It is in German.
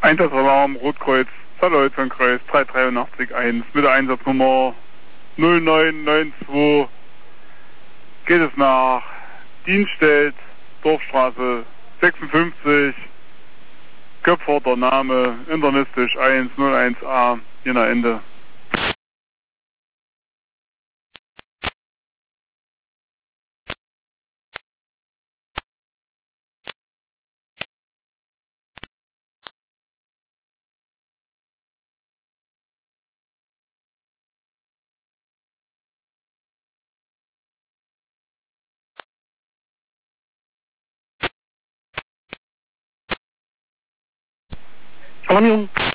Einsatzraum Rotkreuz, Kreis 3881 mit der Einsatznummer 0992 geht es nach Dienststelt, Dorfstraße 56, Köpforter Name, internistisch 101A, Jena Ende. Alarmierung.